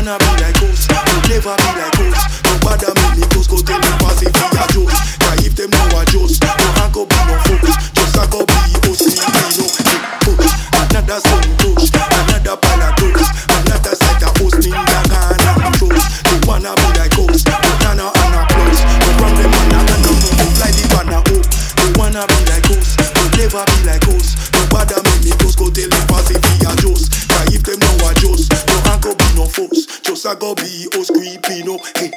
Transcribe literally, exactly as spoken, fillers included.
wanna be like us, you never be like us. No bother make me close, go tell them pass it for your jokes. Cause if them know adjust, no hand go be no focus. Just a go be us, we no push. Another stone touch, another paradox, another side of us, ninja gana controls. They wanna be like us, but nana and a plus. No from them and a and a move like the banner up. They wanna be like us, but never be like us. No bother make me close, go tell them pass it for your jokes. Cause if them know adjust, no hand go be no force. Just a go be us creepy, no. Hey,